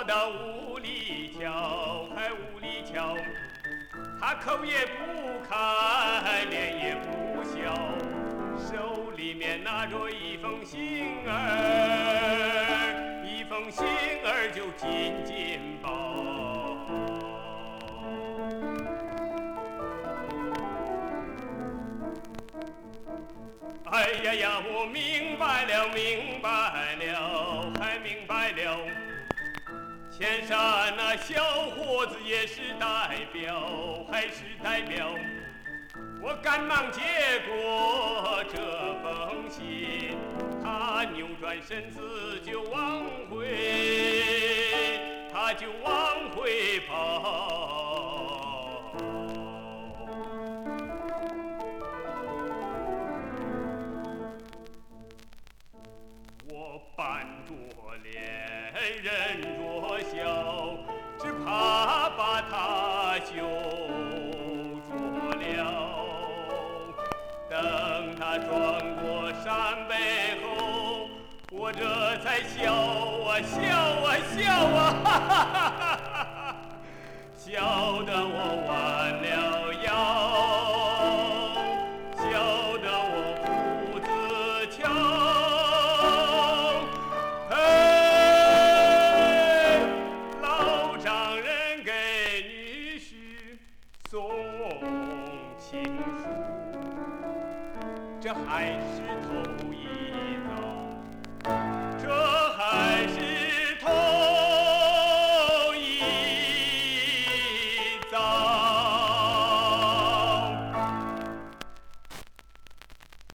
到五里桥，开五里桥，他口也不开，脸也不笑，手里面拿着一封信儿，一封信儿就紧紧抱。哎呀呀，我明白了，明白了，还明白了。前山那小伙子也是代表，还是代表。我赶忙接过这封信，他扭转身子就往回，他就往回跑。我板着脸，忍着笑，只怕把他羞着了。等他转过山背后，我这才笑啊笑啊笑啊，哈哈哈哈，笑得我